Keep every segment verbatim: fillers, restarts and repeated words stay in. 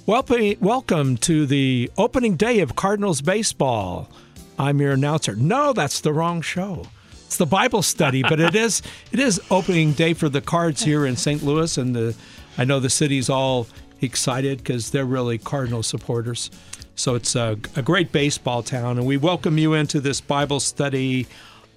Welcome, welcome to the opening day of Cardinals baseball. I'm your announcer. No, that's the wrong show. It's the Bible study, but it is it is opening day for the Cards here in Saint Louis, and the I know the city's all excited because they're really Cardinal supporters. So it's a, a great baseball town, and we welcome you into this Bible study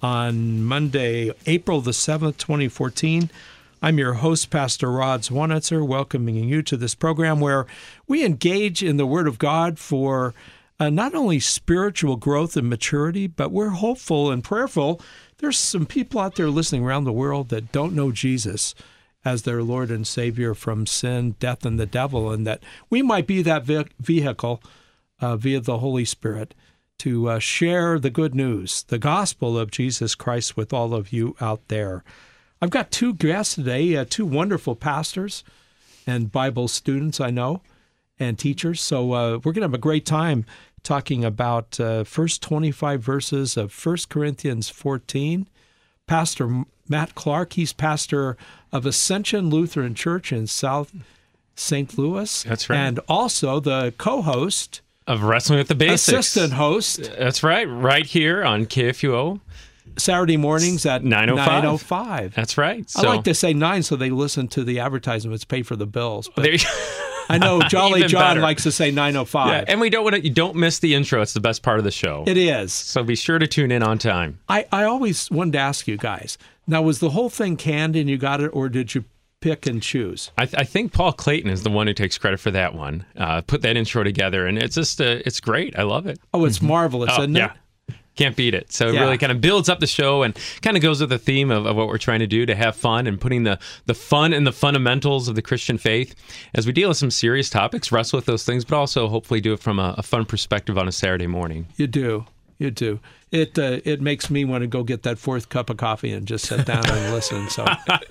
on Monday, April the seventh, twenty fourteen. I'm your host, Pastor Rod Zwanitzer, welcoming you to this program where we engage in the Word of God for uh, not only spiritual growth and maturity, but we're hopeful and prayerful. There's some people out there listening around the world that don't know Jesus as their Lord and Savior from sin, death, and the devil, and that we might be that ve- vehicle uh, via the Holy Spirit to uh, share the good news, the gospel of Jesus Christ with all of you out there. I've got two guests today, uh, two wonderful pastors and Bible students I know, and teachers. So uh, we're going to have a great time talking about uh, first twenty-five verses of First Corinthians fourteen. Pastor Matt Clark, he's pastor of Ascension Lutheran Church in South Saint Louis. That's right. And also the co-host of Wrestling with the Basics. Assistant host. That's right, right here on K F U O. Saturday mornings at nine oh five. nine oh five. That's right. So, I like to say nine so they listen to the advertisements, pay for the bills. But there you I know Jolly John better. likes to say nine oh five. Yeah, and we don't want to, you don't miss the intro. It's the best part of the show. It is. So be sure to tune in on time. I, I always wanted to ask you guys, now was the whole thing canned and you got it, or did you pick and choose? I, th- I think Paul Clayton is the one who takes credit for that one. Uh, put that intro together, and it's just, uh, it's great. I love it. Oh, it's mm-hmm. marvelous, oh, isn't yeah. it? Can't beat it. So it yeah. really kind of builds up the show and kind of goes with the theme of, of what we're trying to do, to have fun and putting the, the fun and the fundamentals of the Christian faith as we deal with some serious topics, wrestle with those things, but also hopefully do it from a, a fun perspective on a Saturday morning. You do. You do. It uh, it makes me want to go get that fourth cup of coffee and just sit down and listen. So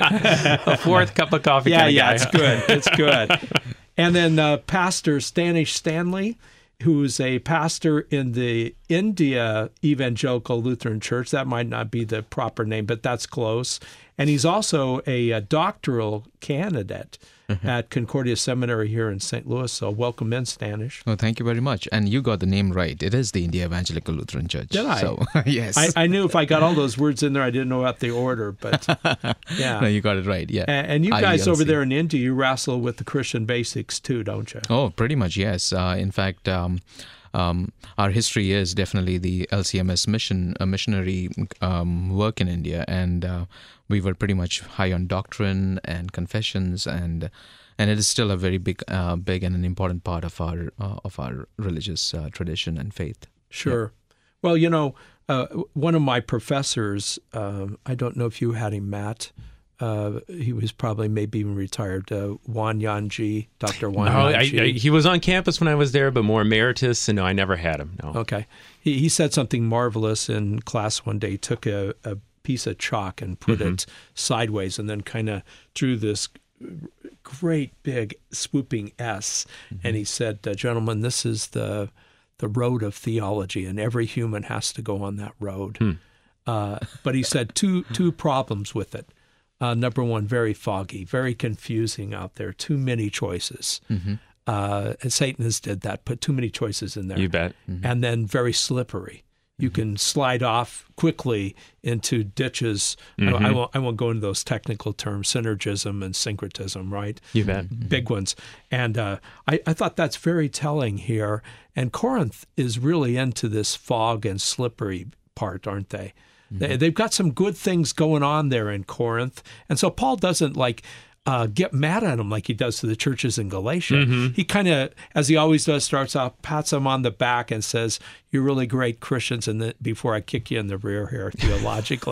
a fourth cup of coffee. Yeah, kind of yeah, guy. it's good. It's good. And then uh, Pastor Stanish Stanley, who's a pastor in the India Evangelical Lutheran Church. That might not be the proper name, but that's close. And he's also a, a doctoral candidate mm-hmm. at Concordia Seminary here in Saint Louis. So welcome in, Stanish. Oh, thank you very much. And you got the name right. It is the India Evangelical Lutheran Church. Did I? So, yes. I, I knew if I got all those words in there, I didn't know about the order, but yeah. No, you got it right, yeah. And, and you guys I E L C. over there in India, you wrestle with the Christian basics too, don't you? Oh, pretty much, yes. Uh, in fact, um, um, our history is definitely the L C M S mission, a missionary um, work in India, and uh, we were pretty much high on doctrine and confessions, and and it is still a very big, uh, big and an important part of our uh, of our religious uh, tradition and faith. Sure. Yeah. Well, you know, uh, one of my professors, uh, I don't know if you had him, Matt. Uh, he was probably maybe even retired. Uh, Juan Yanji, Doctor Juan no, Yanji. I, I, he was on campus when I was there, but more emeritus, and no, I never had him. No. Okay. He he said something marvelous in class one day. He took a, a piece of chalk and put mm-hmm. it sideways, and then kind of drew this great big swooping S. Mm-hmm. And he said, uh, "Gentlemen, this is the the road of theology, and every human has to go on that road." Hmm. Uh, but he said two two problems with it. Uh, number one, very foggy, very confusing out there. Too many choices. Mm-hmm. Uh, and Satanists did that, put too many choices in there. You bet. Mm-hmm. And then very slippery. You mm-hmm. can slide off quickly into ditches. Mm-hmm. I, I, won't, I won't go into those technical terms, synergism and syncretism, right? You bet. Big ones. And uh, I, I thought that's very telling here. And Corinth is really into this fog and slippery part, aren't they? Mm-hmm. They've got some good things going on there in Corinth. And so Paul doesn't like uh, get mad at them like he does to the churches in Galatia. Mm-hmm. He kind of, as he always does, starts off, pats them on the back and says, "You're really great Christians," and then before I kick you in the rear here theologically.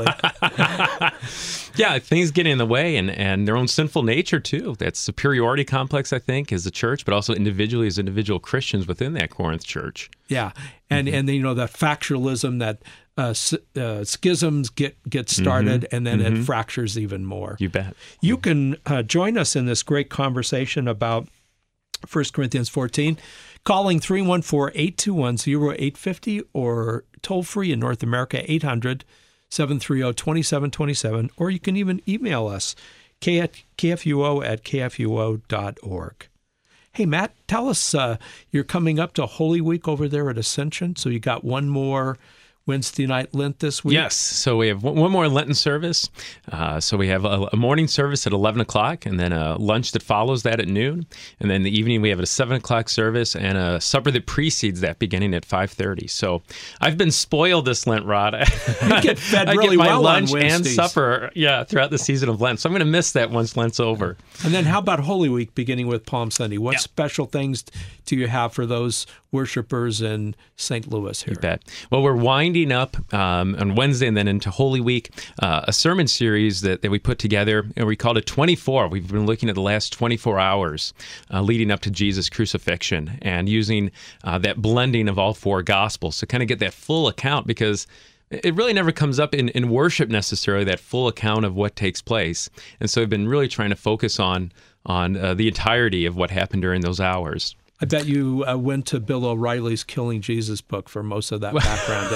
Yeah, things get in the way, and, and their own sinful nature too. That superiority complex, I think, as a church, but also individually as individual Christians within that Corinth church. Yeah, and, mm-hmm. and you know, that factualism, that Uh, uh, schisms get, get started, mm-hmm. and then mm-hmm. it fractures even more. You bet. You can uh, join us in this great conversation about First Corinthians fourteen, calling three one four, eight two one, zero eight five zero or toll-free in North America, eight hundred, seven three zero, two seven two seven, or you can even email us, k f u o at k f u o dot org. Hey, Matt, tell us, uh, you're coming up to Holy Week over there at Ascension, so you got one more Wednesday night Lent this week? Yes. So we have one more Lenten service. Uh, so we have a, a morning service at eleven o'clock, and then a lunch that follows that at noon. And then in the evening, we have a seven o'clock service and a supper that precedes that beginning at five thirty. So I've been spoiled this Lent, Rod. You get fed really I get my well lunch on and Wednesdays. supper yeah, throughout the season of Lent. So I'm going to miss that once Lent's over. And then how about Holy Week beginning with Palm Sunday? What Yeah. special things do you have for those worshipers in Saint Louis here? You bet. Well, we're winding up um, on Wednesday and then into Holy Week, uh, a sermon series that, that we put together, and we called it twenty-four. We've been looking at the last twenty-four hours uh, leading up to Jesus' crucifixion and using uh, that blending of all four Gospels to kind of get that full account, because it really never comes up in, in worship necessarily, that full account of what takes place. And so we've been really trying to focus on, on uh, the entirety of what happened during those hours. I bet you uh, went to Bill O'Reilly's Killing Jesus book for most of that background,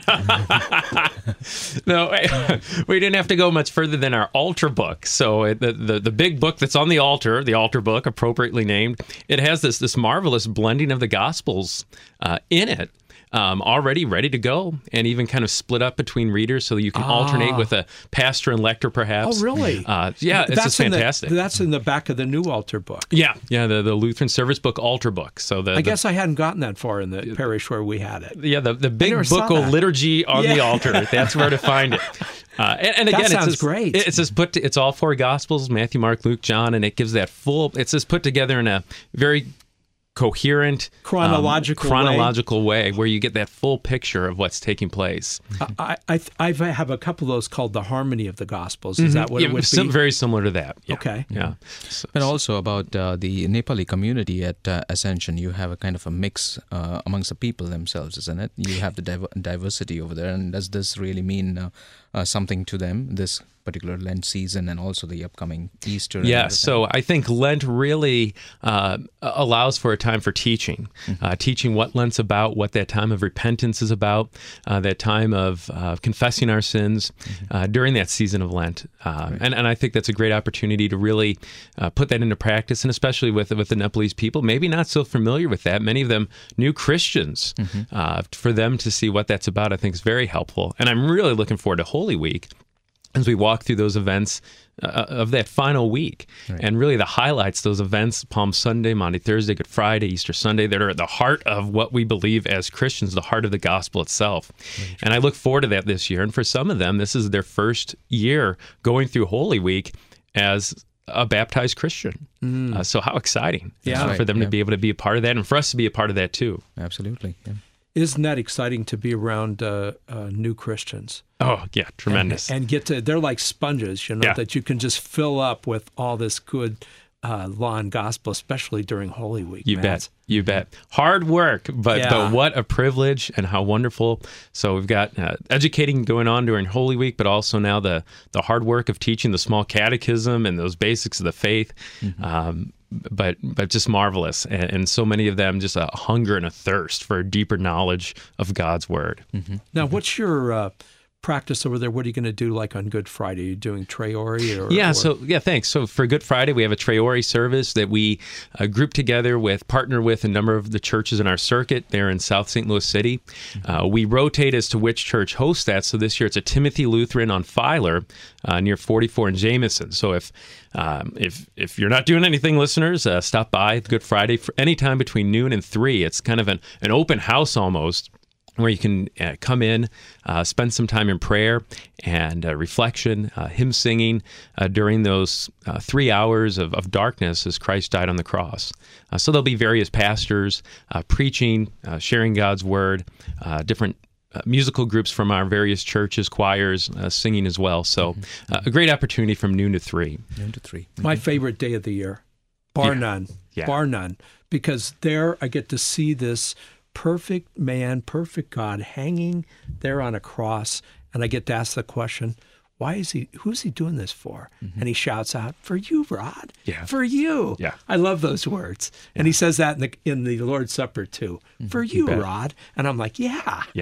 didn't you? No, we didn't have to go much further than our altar book. So it, the, the the big book that's on the altar, the altar book, appropriately named, it has this this marvelous blending of the Gospels uh, in it. Um, already ready to go, and even kind of split up between readers so you can Ah. alternate with a pastor and lector, perhaps. Oh, really? Uh, yeah, it's just in the- fantastic. that's in the back of the new altar book. yeah, yeah, the, the Lutheran Service Book altar book. So the I the, guess I hadn't gotten that far in the parish where we had it. yeah, the, the big never saw book of that. liturgy on the Yeah. altar. That's where to find it. Uh, and, and That again, sounds it's just, great. It's just put. To, it's all four Gospels: Matthew, Mark, Luke, John, and it gives that full. It's just put together in a very coherent, Chronological um, chronological way. way where you get that full picture of what's taking place. I, I, I have a couple of those called the Harmony of the Gospels. Is that what Yeah, it would sim- be? very similar to that. Yeah. Okay. Yeah. So- And also about uh, the Nepali community at uh, Ascension, you have a kind of a mix uh, amongst the people themselves, isn't it? You have the div- diversity over there, and does this really mean uh, uh, something to them, this particular Lent season and also the upcoming Easter? and Yeah, everything? so I think Lent really uh, allows for a time for teaching, Mm-hmm. uh, teaching what Lent's about, what that time of repentance is about, uh, that time of uh, confessing our sins Mm-hmm. uh, during that season of Lent. Uh, and, and I think that's a great opportunity to really uh, put that into practice, and especially with, with the Nepalese people, maybe not so familiar with that. Many of them new Christians. Mm-hmm. Uh, for them to see what that's about, I think is very helpful. And I'm really looking forward to Holy Week, as we walk through those events uh, of that final week. Right. And really the highlights, those events, Palm Sunday, Maundy Thursday, Good Friday, Easter Sunday, that are at the heart of what we believe as Christians, the heart of the gospel itself. And I look forward to that this year. And for some of them, this is their first year going through Holy Week as a baptized Christian. Uh, so how exciting Yeah. uh, Right, for them yeah. to be able to be a part of that, and for us to be a part of that too. Absolutely. Yeah. Isn't that exciting to be around uh, uh, new Christians? Oh, yeah, tremendous. And get to, they're like sponges, you know, Yeah. that you can just fill up with all this good uh, law and gospel, especially during Holy Week. You man. bet. You bet. Hard work, but, Yeah. but what a privilege and how wonderful. So we've got uh, educating going on during Holy Week, but also now the, the hard work of teaching the small catechism and those basics of the faith. Um, but but just marvelous. And, and so many of them just a hunger and a thirst for a deeper knowledge of God's Word. Now, what's your uh, practice over there? What are you going to do like on Good Friday? Are you doing Traore? Or, Yeah, or- so yeah, thanks. So for Good Friday, we have a Traore service that we uh, group together with, partner with a number of the churches in our circuit there in South Saint Louis City. Uh, we rotate as to which church hosts that. So this year it's a Timothy Lutheran on Filer uh, near forty-four and Jameson. So if um, if if you're not doing anything, listeners, uh, stop by Good Friday for any time between noon and three. It's kind of an, an open house almost, where you can uh, come in, uh, spend some time in prayer and uh, reflection, uh, hymn singing uh, during those uh, three hours of, of darkness as Christ died on the cross. Uh, so there'll be various pastors uh, preaching, uh, sharing God's word, uh, different uh, musical groups from our various churches, choirs, uh, singing as well. So uh, a great opportunity from noon to three. Noon to three. my favorite day of the year, bar Yeah. none, Yeah. bar none, because there I get to see this perfect man, perfect God hanging there on a cross, and I get to ask the question, why is he, who's he doing this for? And he shouts out, for you, Rod, Yeah. for you. Yeah. I love those words. And he says that in the, in the Lord's Supper too, for you, bet. Rod. And I'm like, yeah. Yeah.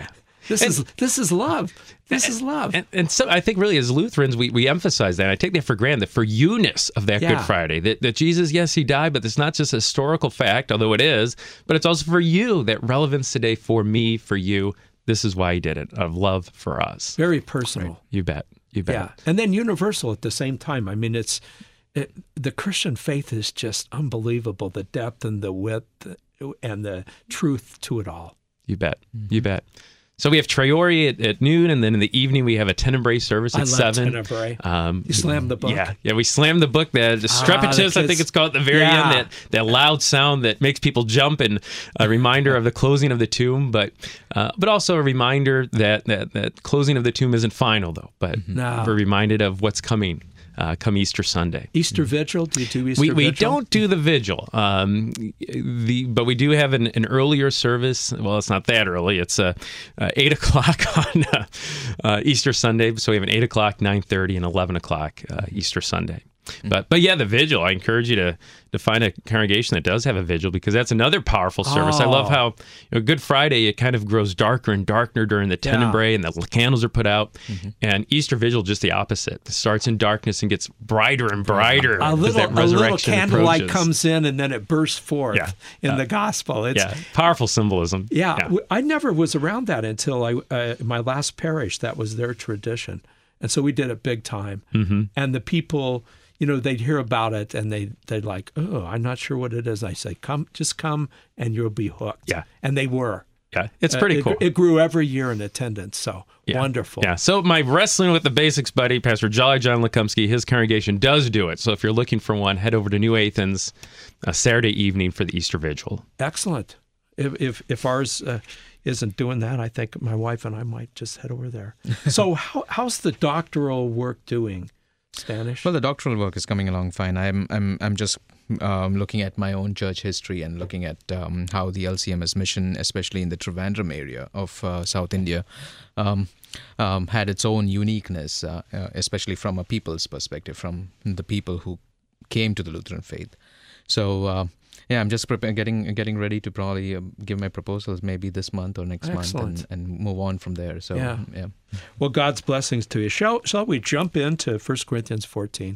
This And- is this is love. This is love. And, and so I think really as Lutherans, we, we emphasize that. I take that for granted, that for you-ness of that Yeah. Good Friday, that, that Jesus, yes, he died, but it's not just a historical fact, although it is, but it's also for you, that relevance today for me, for you. This is why he did it, of love for us. Very personal. You bet. You bet. Yeah, and then universal at the same time. I mean, it's it, the Christian faith is just unbelievable. The depth and the width and the truth to it all. You bet. You bet. So we have Traore at, at noon, and then in the evening we have a Tenebrae service at I love seven. Tenebrae. Um, You slammed the book. Yeah, yeah, we slammed the book. That the strepitous, the I think kids- it's called at the very Yeah. end. That that loud sound that makes people jump, and a reminder of the closing of the tomb. But uh, but also a reminder that, that that closing of the tomb isn't final, though. But No. we're reminded of what's coming. Uh, come Easter Sunday. Easter Vigil. Do you do Easter We, we Vigil? don't do the vigil, um, the but we do have an, an earlier service. Well, it's not that early. It's uh, uh, eight o'clock on uh, uh, Easter Sunday. So we have an eight o'clock, nine thirty, and eleven o'clock uh, Easter Sunday. But but yeah, the vigil. I encourage you to to find a congregation that does have a vigil, because that's another powerful service. I love Oh. how, you know, Good Friday, it kind of grows darker and darker during the Tenebrae, and the candles are put out. And Easter Vigil, just the opposite. It starts in darkness and gets brighter and brighter A as little, that a little resurrection candlelight approaches. comes in, and then it bursts forth Yeah. in Uh, the gospel. It's, Yeah, powerful symbolism. Yeah, yeah. w- I never was around that until I uh, my last parish. That was their tradition, and so we did it big time. Mm-hmm. And the people, you know, they'd hear about it, and they they'd like, oh, I'm not sure what it is. I say, come, just come, and you'll be hooked. Yeah. And they were. Yeah, it's pretty Uh, it, cool. It grew every year in attendance. So Yeah. wonderful. Yeah. So my Wrestling with the Basics buddy, Pastor Jolly John Lekumsky, his congregation does do it. So if you're looking for one, head over to New Athens uh, Saturday evening for the Easter Vigil. Excellent. If if, if ours uh, isn't doing that, I think my wife and I might just head over there. So how, how's the doctoral work doing, Stanish? Well, the doctoral work is coming along fine. I'm I'm I'm just um, looking at my own church history and looking at um, how the L C M S mission, especially in the Trivandrum area of uh, South India, um, um, had its own uniqueness, uh, uh, especially from a people's perspective, from the people who came to the Lutheran faith. So. Uh, Yeah, I'm just preparing, getting getting ready to probably um, give my proposals maybe this month or next Excellent. month, and, and move on from there. So Yeah. yeah. Well, God's blessings to you. Shall, shall we jump into First Corinthians fourteen?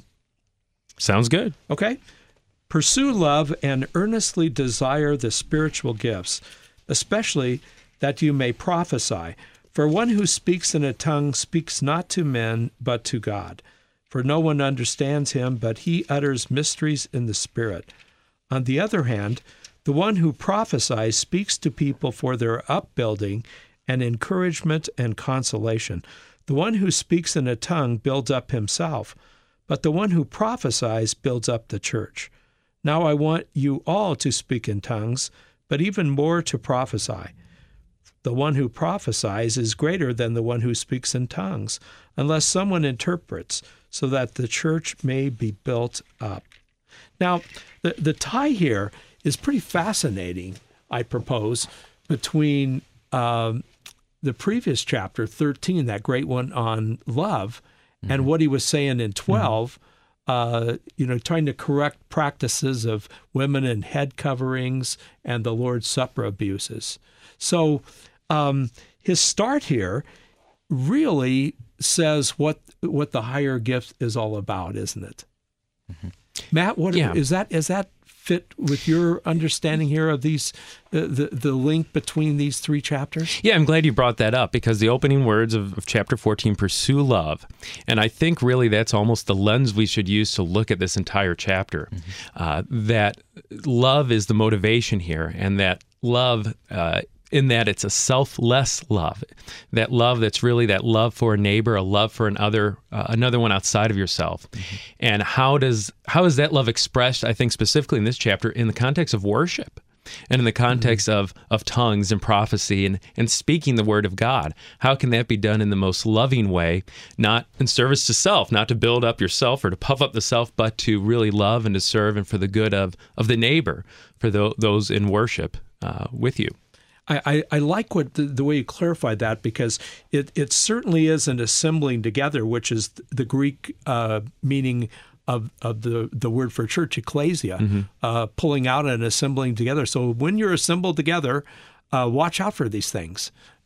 Sounds good. Okay. Pursue love and earnestly desire the spiritual gifts, especially that you may prophesy. For one who speaks in a tongue speaks not to men, but to God. For no one understands him, but he utters mysteries in the Spirit. On the other hand, the one who prophesies speaks to people for their upbuilding and encouragement and consolation. The one who speaks in a tongue builds up himself, but the one who prophesies builds up the church. Now I want you all to speak in tongues, but even more to prophesy. The one who prophesies is greater than the one who speaks in tongues, unless someone interprets, so that the church may be built up. Now, the, the tie here is pretty fascinating, I propose, between um, the previous chapter, thirteen, that great one on love, mm-hmm. and what he was saying in twelve, mm-hmm. uh, you know, trying to correct practices of women and head coverings and the Lord's Supper abuses. So um, his start here really says what what the higher gift is all about, isn't it? Mm-hmm. Matt, what Yeah. is that? Is that fit with your understanding here of these, uh, the the link between these three chapters? Yeah, I'm glad you brought that up, because the opening words of, of chapter fourteen, pursue love. And I think really that's almost the lens we should use to look at this entire chapter. Mm-hmm. Uh, that love is the motivation here, and that love, uh, in that it's a selfless love, that love that's really that love for a neighbor, a love for another, uh, another one outside of yourself. Mm-hmm. And how does how is that love expressed, I think specifically in this chapter, in the context of worship and in the context mm-hmm. of, of tongues and prophecy and, and speaking the word of God? How can that be done in the most loving way, not in service to self, not to build up yourself or to puff up the self, but to really love and to serve and for the good of, of the neighbor, for the, those in worship uh, with you? I, I, I like what the, the way you clarified that, because it, it certainly is an assembling together, which is the Greek uh, meaning of, of the, the word for church, ecclesia, mm-hmm. uh, pulling out and assembling together. So when you're assembled together, uh, watch out for these things.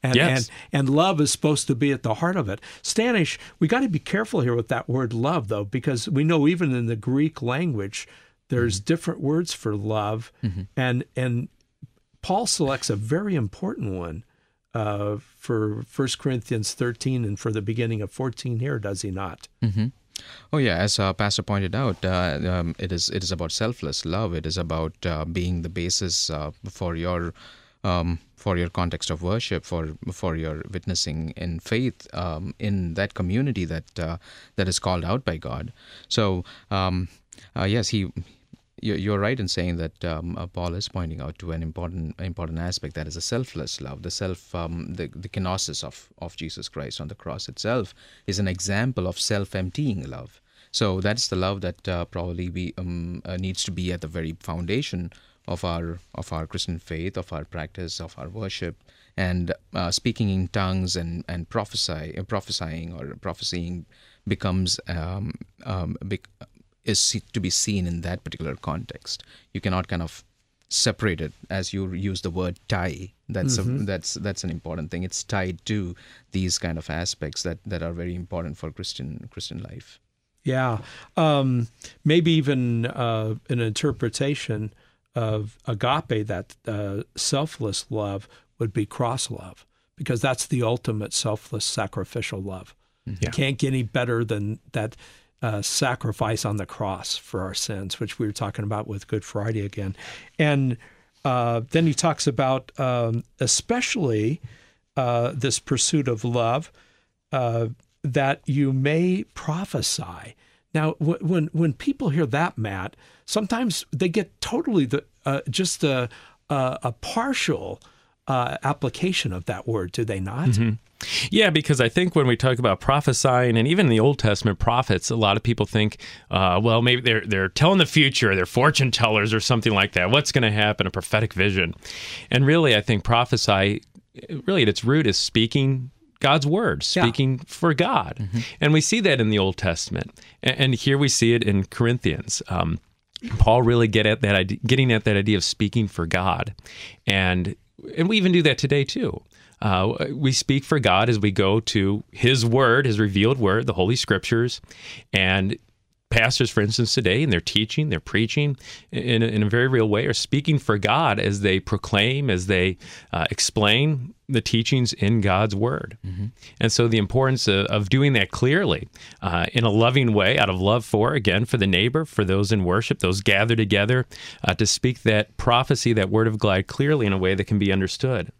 And, Yes. and and love is supposed to be at the heart of it. Stanish, we got to be careful here with that word love, though, because we know even in the Greek language, there's mm-hmm. different words for love, mm-hmm. and and Paul selects a very important one uh, for First Corinthians thirteen and for the beginning of fourteen here, does he not? Mm-hmm. Oh yeah, as uh, Pastor pointed out, uh, um, it is it is about selfless love. It is about uh, being the basis uh, for your um, for your context of worship, for for your witnessing in faith um, in that community that uh, that is called out by God. So um, uh, yes, he. You're right in saying that um, uh, Paul is pointing out to an important important aspect, that is a selfless love. The self, um, the, the kenosis of, of Jesus Christ on the cross itself is an example of self-emptying love. So that's the love that uh, probably we um, uh, needs to be at the very foundation of our of our Christian faith, of our practice, of our worship, and uh, speaking in tongues and and prophesy, uh, prophesying or prophesying becomes um, um, bec- is to be seen in that particular context. You cannot kind of separate it, as you use the word tie. That's mm-hmm. a, that's that's an important thing. It's tied to these kind of aspects that, that are very important for Christian Christian life. Yeah, um, maybe even uh, an interpretation of agape, that uh, selfless love, would be cross love, because that's the ultimate selfless sacrificial love. Mm-hmm. You can't get any better than that. Uh, sacrifice on the cross for our sins, which we were talking about with Good Friday again. And uh, then he talks about um, especially uh, this pursuit of love, uh, that you may prophesy. Now, w- when when people hear that, Matt, sometimes they get totally the uh, just a, a, a partial uh, application of that word, do they not? Mm-hmm. Yeah, because I think when we talk about prophesying, and even in the Old Testament prophets, a lot of people think, uh, well, maybe they're they're telling the future, they're fortune tellers or something like that. What's going to happen? A prophetic vision. And really, I think prophesy, really at its root, is speaking God's word, speaking yeah. for God. Mm-hmm. And we see that in the Old Testament. And, and here we see it in Corinthians. Um, Paul really get at that idea, getting at that idea of speaking for God. And and we even do that today too. Uh, we speak for God as we go to His Word, His revealed Word, the Holy Scriptures, and pastors, for instance, today, and they're teaching, they're preaching in a, in a very real way, are speaking for God as they proclaim, as they uh, explain the teachings in God's Word. Mm-hmm. And so the importance of, of doing that clearly, uh, in a loving way, out of love for, again, for the neighbor, for those in worship, those gathered together, uh, to speak that prophecy, that Word of God clearly in a way that can be understood.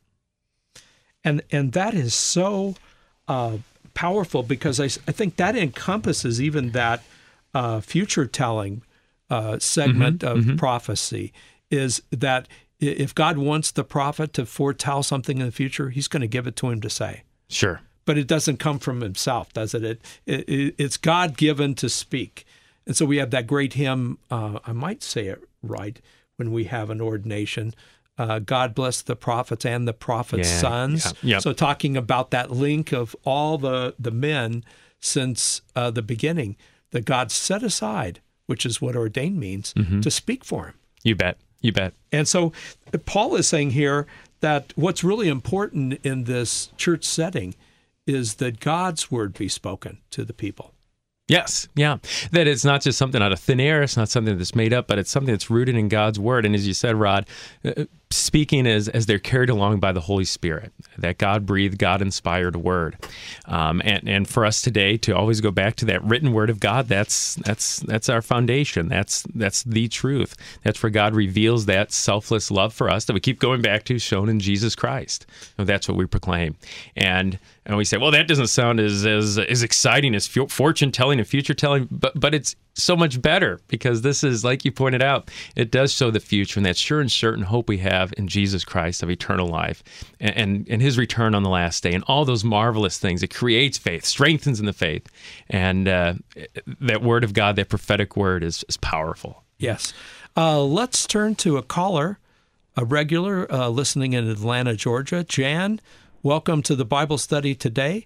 And and that is so uh, powerful, because I, I think that encompasses even that uh, future telling uh, segment mm-hmm, of mm-hmm. prophecy, is that if God wants the prophet to foretell something in the future, He's going to give it to him to say. Sure. But it doesn't come from himself, does it? It, it it's God-given to speak. And so we have that great hymn, uh, I might say it right, when we have an ordination, Uh, God bless the prophets and the prophets' yeah, sons. Yeah, yep. So talking about that link of all the, the men since uh, the beginning that God set aside, which is what ordained means, mm-hmm. to speak for him. You bet. You bet. And so Paul is saying here that what's really important in this church setting is that God's word be spoken to the people. Yes, yeah. That it's not just something out of thin air. It's not something that's made up, but it's something that's rooted in God's word. And as you said, Rod, uh, speaking as, as they're carried along by the Holy Spirit, that God-breathed, God-inspired word. Um, and, and for us today to always go back to that written word of God, that's that's that's our foundation. That's that's the truth. That's where God reveals that selfless love for us that we keep going back to, shown in Jesus Christ. And that's what we proclaim. And and we say, well, that doesn't sound as as, as exciting as fortune telling and future telling, but but it's so much better, because this is, like you pointed out, it does show the future, and that sure and certain hope we have in Jesus Christ of eternal life, and, and, and His return on the last day, and all those marvelous things. It creates faith, strengthens in the faith, and uh, that word of God, that prophetic word, is, is powerful. Yes. Uh, let's turn to a caller, a regular uh, listening in Atlanta, Georgia. Jan, welcome to the Bible study today.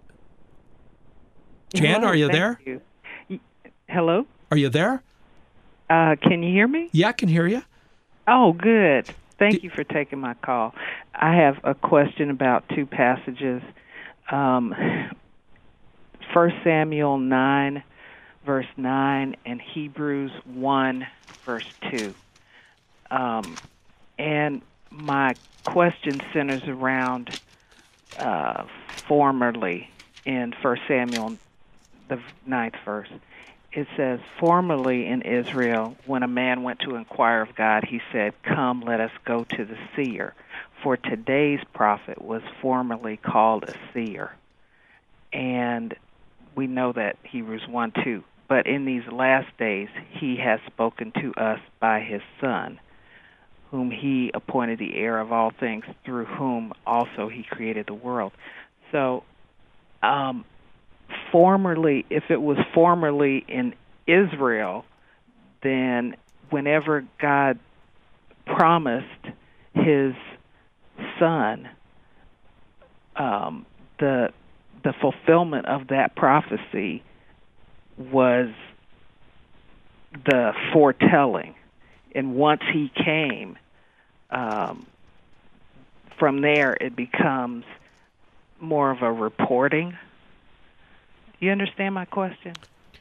Jan, Hello, are you thank there? You. Hello? Are you there? Uh, can you hear me? Yeah, I can hear you. Oh, good. Thank you for taking my call. I have a question about two passages. Um, First Samuel nine, verse nine, and Hebrews one, verse two. Um, and my question centers around uh, formerly in First Samuel, the ninth verse. It says, formerly in Israel, when a man went to inquire of God, he said, come, let us go to the seer. For today's prophet was formerly called a seer. And we know that Hebrews one two. But in these last days, he has spoken to us by his Son, whom he appointed the heir of all things, through whom also he created the world. So, um, formerly, if it was formerly in Israel, then whenever God promised his Son, um, the the fulfillment of that prophecy was the foretelling. And once he came, um, from there it becomes more of a reporting. You understand my question?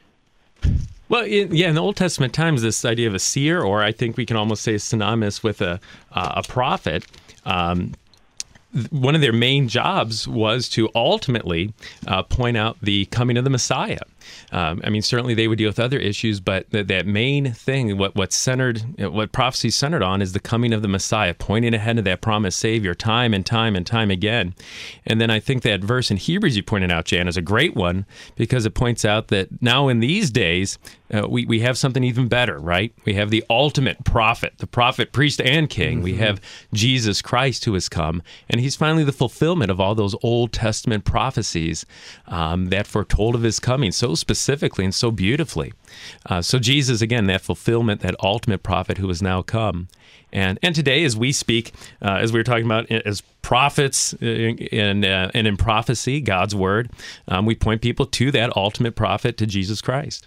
Well, in, yeah, in the Old Testament times, this idea of a seer, or I think we can almost say synonymous with a uh, a prophet, um, one of their main jobs was to ultimately uh, point out the coming of the Messiah. Um, I mean, certainly they would deal with other issues, but th- that main thing, what what centered, what prophecy centered on, is the coming of the Messiah, pointing ahead to that promised Savior, time and time and time again. And then I think that verse in Hebrews you pointed out, Jan, is a great one because it points out that now in these days uh, we we have something even better, right? We have the ultimate prophet, the prophet, priest, and king. Mm-hmm. We have Jesus Christ who has come, and he's finally the fulfillment of all those Old Testament prophecies um, that foretold of his coming so specifically and so beautifully. Uh, so Jesus, again, that fulfillment, that ultimate prophet who has now come. And and today, as we speak, uh, as we were talking about, as prophets in, uh, and in prophecy, God's word, um, we point people to that ultimate prophet, to Jesus Christ.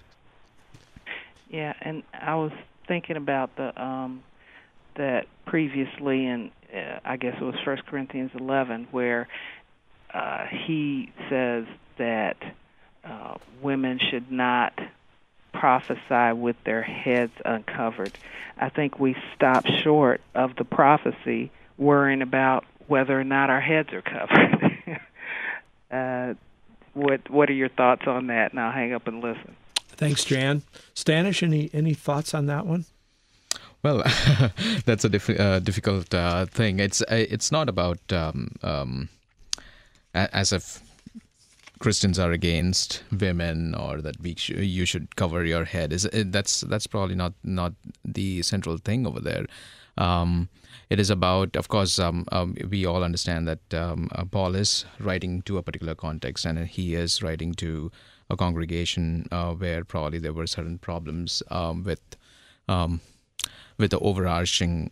Yeah, and I was thinking about the um, that previously in, uh, I guess it was First Corinthians eleven, where uh, he says that uh, women should not prophesy with their heads uncovered. I think we stop short of the prophecy worrying about whether or not our heads are covered. uh, what What are your thoughts on that? And I'll hang up and listen. Thanks, Jan. Stanish, any any thoughts on that one? Well, that's a diff- uh, difficult uh, thing. It's uh, it's not about um, um, as if Christians are against women or that we sh- you should cover your head. Is it, that's that's probably not not the central thing over there. Um, it is about, of course, um, um, we all understand that um, uh, Paul is writing to a particular context, and he is writing to a congregation uh, where probably there were certain problems um, with um, with the overarching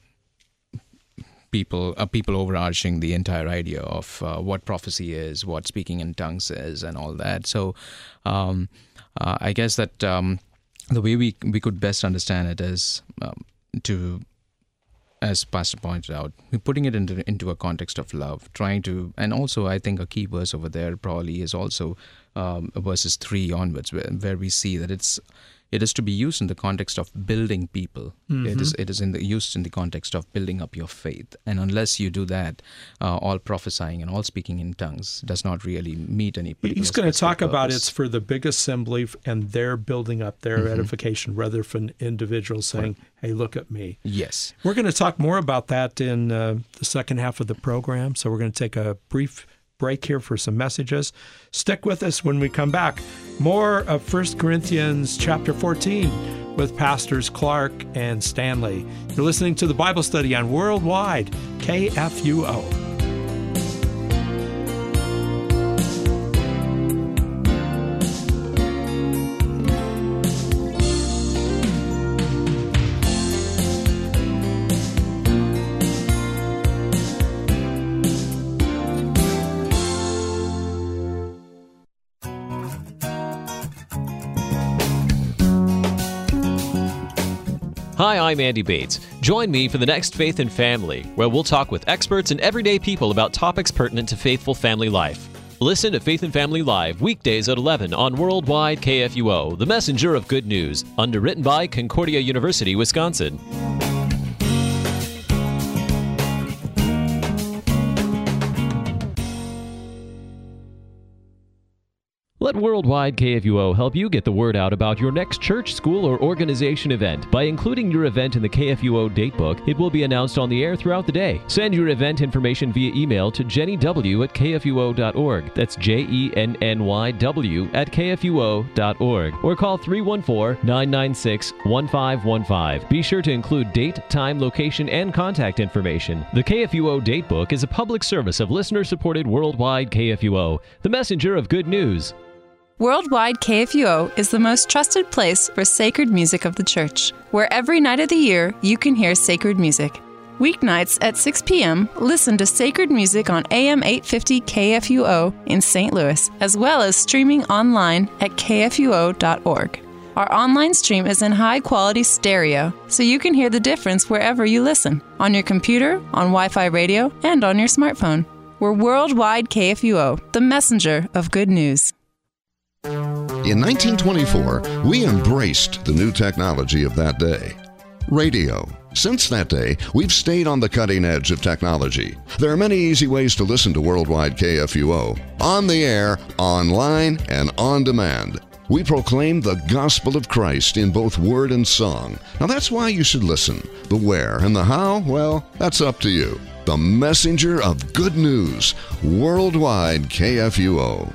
people, uh, people overarching the entire idea of uh, what prophecy is, what speaking in tongues is, and all that. So, um, uh, I guess that um, the way we we could best understand it is um, to, as Pastor pointed out, we're putting it into into a context of love, trying to, and also I think a key verse over there probably is also um, verses three onwards, where, where we see that it's it is to be used in the context of building people. Mm-hmm. It is it is in the used in the context of building up your faith, and unless you do that, uh, all prophesying and all speaking in tongues does not really meet any particular. He's going to talk purpose. about it's for the big assembly and they're building up their mm-hmm. edification, rather than individuals saying, "Hey, look at me." Yes, we're going to talk more about that in uh, the second half of the program. So we're going to take a brief break here for some messages. Stick with us when we come back. More of First Corinthians chapter fourteen with Pastors Clark and Stanley. You're listening to the Bible Study on Worldwide K F U O. Hi, I'm Andy Bates. Join me for the next Faith and Family, where we'll talk with experts and everyday people about topics pertinent to faithful family life. Listen to Faith and Family Live weekdays at eleven on Worldwide K F U O, the messenger of good news, underwritten by Concordia University, Wisconsin. Let Worldwide K F U O help you get the word out about your next church, school, or organization event. By including your event in the K F U O datebook, it will be announced on the air throughout the day. Send your event information via email to jenny w at k f u o dot org. That's J E N N Y W at k f u o dot org. Or call three one four, nine nine six, one five one five. Be sure to include date, time, location, and contact information. The K F U O datebook is a public service of listener-supported Worldwide K F U O, the messenger of good news. Worldwide K F U O is the most trusted place for sacred music of the church, where every night of the year you can hear sacred music. Weeknights at six p.m., listen to sacred music on A M eight fifty K F U O in Saint Louis, as well as streaming online at k f u o dot org. Our online stream is in high-quality stereo, so you can hear the difference wherever you listen, on your computer, on Wi-Fi radio, and on your smartphone. We're Worldwide K F U O, the messenger of good news. In nineteen twenty-four, we embraced the new technology of that day, radio. Since that day, we've stayed on the cutting edge of technology. There are many easy ways to listen to Worldwide K F U O, on the air, online, and on demand. We proclaim the gospel of Christ in both word and song. Now that's why you should listen. The where and the how, well, that's up to you. The messenger of good news, Worldwide K F U O.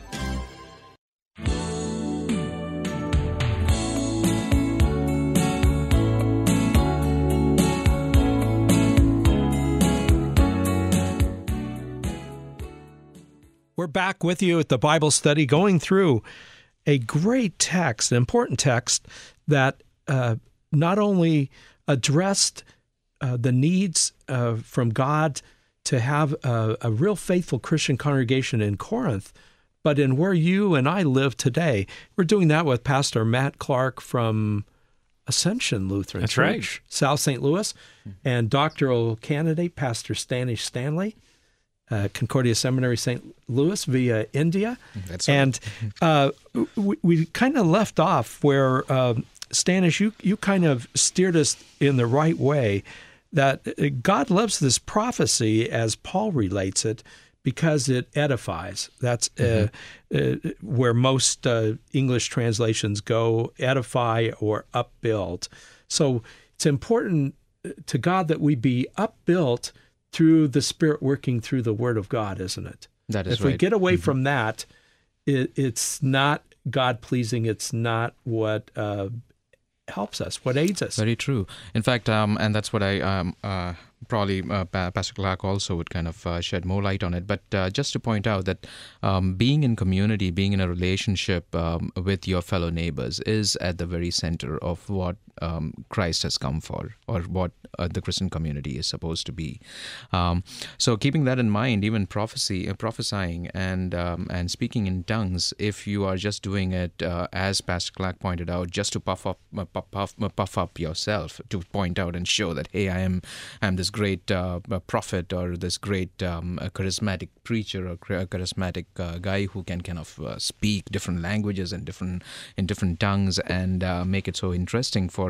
We're back with you at the Bible study, going through a great text, an important text that uh, not only addressed uh, the needs uh, from God to have a, a real faithful Christian congregation in Corinth, but in where you and I live today. We're doing that with Pastor Matt Clark from Ascension Lutheran That's Church, right. South Saint Louis, and doctoral candidate, Pastor Stanish Stanley, Uh, Concordia Seminary, Saint Louis, via India. That's right. And uh, we, we kind of left off where, uh, Stanish, you, you kind of steered us in the right way, that God loves this prophecy, as Paul relates it, because it edifies. That's uh, mm-hmm. uh, where most uh, English translations go, edify or upbuild. So it's important to God that we be upbuilt through the Spirit working through the Word of God, isn't it? That is if right. we get away Mm-hmm. from that, it, it's not God-pleasing. It's not what uh, helps us, what aids us. Very true. In fact, um, and that's what I um, uh, probably uh, Pa- Pastor Clark also would kind of uh, shed more light on it. But uh, just to point out that um, being in community, being in a relationship um, with your fellow neighbors is at the very center of what um, Christ has come for, or what uh, the Christian community is supposed to be. Um, so keeping that in mind, even prophecy, uh, prophesying and um, and speaking in tongues, if you are just doing it, uh, as Pastor Clark pointed out, just to puff up, uh, puff, puff, puff up yourself, to point out and show that, hey, I am, I'm this great uh, prophet, or this great um, charismatic preacher, or charismatic uh, guy who can kind of uh, speak different languages and different in different tongues, and uh, make it so interesting for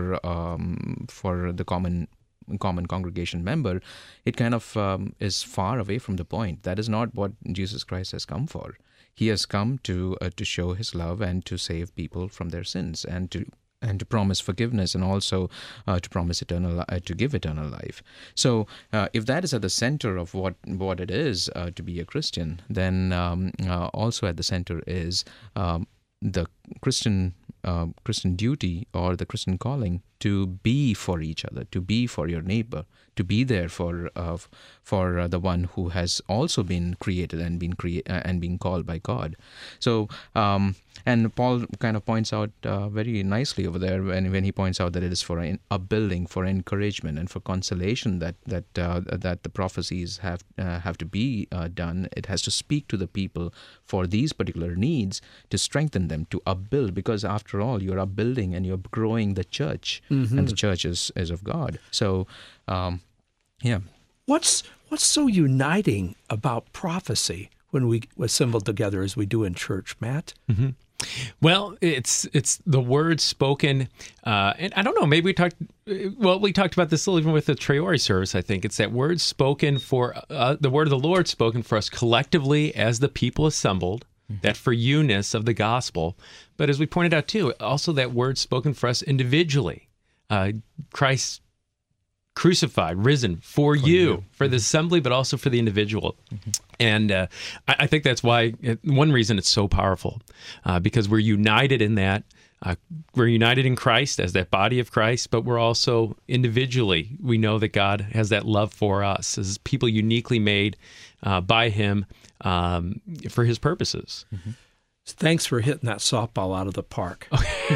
um, for the common common congregation member. It kind of um, is far away from the point. That is not what Jesus Christ has come for. He has come to uh, to show his love and to save people from their sins, and to and to promise forgiveness, and also uh, to promise eternal, uh, to give eternal life. So, uh, if that is at the center of what what it is uh, to be a Christian, then um, uh, also at the center is um, the Christian uh, Christian duty, or the Christian calling, to be for each other, to be for your neighbor, to be there for uh, for uh, the one who has also been created and been crea- uh, and being called by God. So, um, and Paul kind of points out uh, very nicely over there when when he points out that it is for an upbuilding, for encouragement, and for consolation that that uh, that the prophecies have uh, have to be uh, done. It has to speak to the people for these particular needs, to strengthen them, to upbuild, because after all, you're upbuilding and you're growing the church. mm-hmm. and the church is, is of God. So, um, yeah. What's what's so uniting about prophecy when we assemble together as we do in church, Matt? Mm-hmm. Well, it's it's the word spoken, uh, and I don't know. Maybe we talked. Well, we talked about this even with the Traore service. I think it's that word spoken for uh, the word of the Lord spoken for us collectively as the people assembled. Mm-hmm. That for you-ness of the gospel, but as we pointed out too, also that word spoken for us individually. Uh, Christ crucified, risen for, for you, you, for the assembly, but also for the individual. Mm-hmm. And uh, I, I think that's why, it, one reason it's so powerful, uh, because we're united in that. Uh, we're united in Christ as that body of Christ, but we're also individually, we know that God has that love for us as people uniquely made uh, by Him um, for His purposes. Mm-hmm. Thanks for hitting that softball out of the park.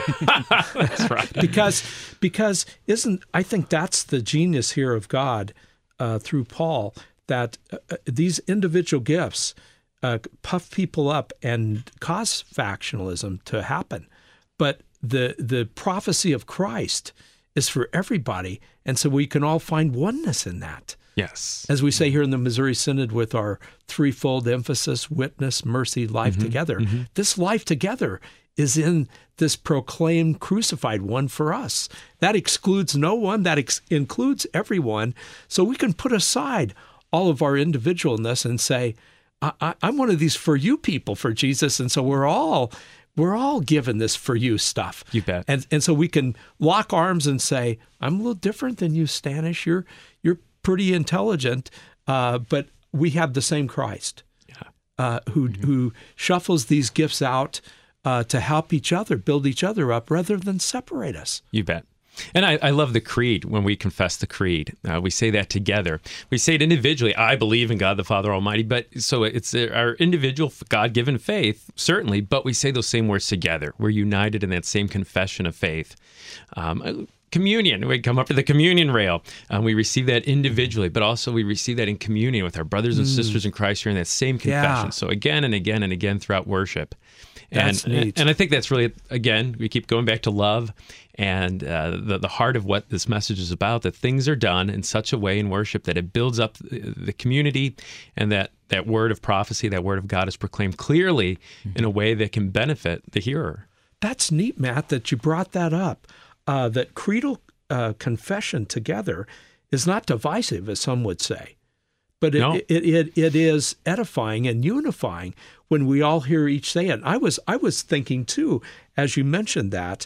That's right. because because isn't I think that's the genius here of God uh, through Paul, that uh, these individual gifts uh, puff people up and cause factionalism to happen. But the the prophecy of Christ is for everybody, and so we can all find oneness in that. Yes. As we say here in the Missouri Synod with our threefold emphasis, witness, mercy, life mm-hmm, together, mm-hmm. this life together is in this proclaimed crucified one for us. That excludes no one. That ex- includes everyone. So we can put aside all of our individualness and say, I- I- I'm one of these for you people for Jesus. And so we're all we're all given this for you stuff. You bet. And and so we can lock arms and say, I'm a little different than you, Stanish. You're you're pretty intelligent, uh, but we have the same Christ yeah. uh, who mm-hmm. who shuffles these gifts out uh, to help each other, build each other up, rather than separate us. You bet. And I, I love the creed when we confess the creed. Uh, we say that together. We say it individually. I believe in God the Father Almighty. But so it's our individual God-given faith, certainly, but we say those same words together. We're united in that same confession of faith. Um, Communion, we come up to the communion rail, and we receive that individually, but also we receive that in communion with our brothers and mm. sisters in Christ here in that same confession. Yeah. So again and again and again throughout worship. That's and, neat. And I think that's really, again, we keep going back to love and uh, the, the heart of what this message is about, that things are done in such a way in worship that it builds up the community, and that that word of prophecy, that word of God is proclaimed clearly mm-hmm. in a way that can benefit the hearer. That's neat, Matt, that you brought that up. Uh, that creedal uh, confession together is not divisive, as some would say, but it, no. it, it it is edifying and unifying when we all hear each say it. And I was I was thinking too, as you mentioned that,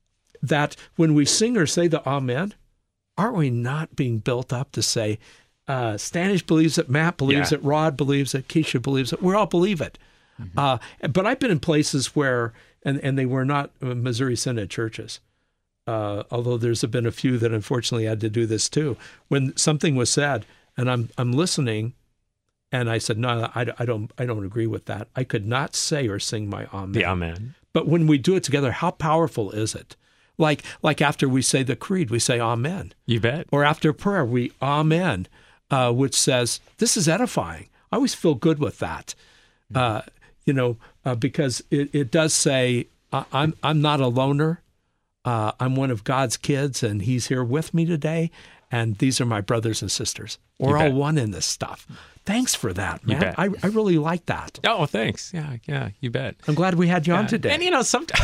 that when we sing or say the Amen, aren't we not being built up to say, uh, Stanish believes it, Matt believes yeah. it, Rod believes it, Keisha believes it. We all believe it. Mm-hmm. Uh, but I've been in places where, and, and they were not Missouri Synod churches. Uh, although there's been a few that unfortunately had to do this too. When something was said, and I'm I'm listening, and I said, no, I, I don't I don't agree with that. I could not say or sing my amen. The amen. But when we do it together, how powerful is it? Like like after we say the creed, we say amen. You bet. Or after prayer, we amen, uh, which says this is edifying. I always feel good with that, mm-hmm. uh, you know, uh, because it, it does say I, I'm I'm not a loner. Uh, I'm one of God's kids, and He's here with me today, and these are my brothers and sisters. We're all one in this stuff. Thanks for that, man. I, I really like that. Oh, thanks. Yeah, yeah, you bet. I'm glad we had you yeah. on today. And, you know, sometimes...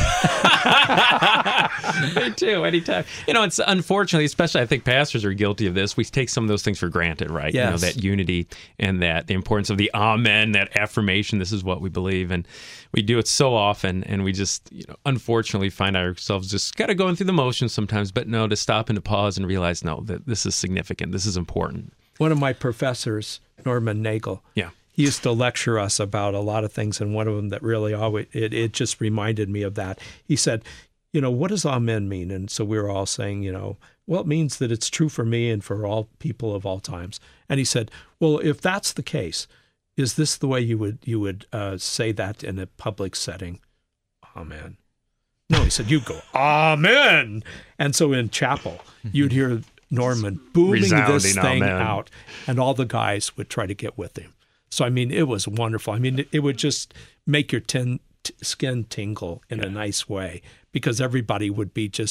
Me too, anytime. You know, it's unfortunately, especially I think pastors are guilty of this. We take some of those things for granted, right? Yes. You know, that unity and that the importance of the amen, that affirmation, this is what we believe. And we do it so often, and we just, you know, unfortunately find ourselves just kind of going through the motions sometimes. But no, to stop and to pause and realize, no, that this is significant. This is important. One of my professors, Norman Nagel, yeah. he used to lecture us about a lot of things, and one of them that really always, it, it just reminded me of that. He said, you know, what does amen mean? And so we were all saying, you know, well, it means that it's true for me and for all people of all times. And he said, well, if that's the case, is this the way you would you would uh, say that in a public setting? Amen. No, he said, you go, amen. And so in chapel, you'd hear Norman booming Resounding this thing amen. out, and all the guys would try to get with him. So, I mean, it was wonderful. I mean, it, it would just make your tin, t- skin tingle in yeah. a nice way, because everybody would be just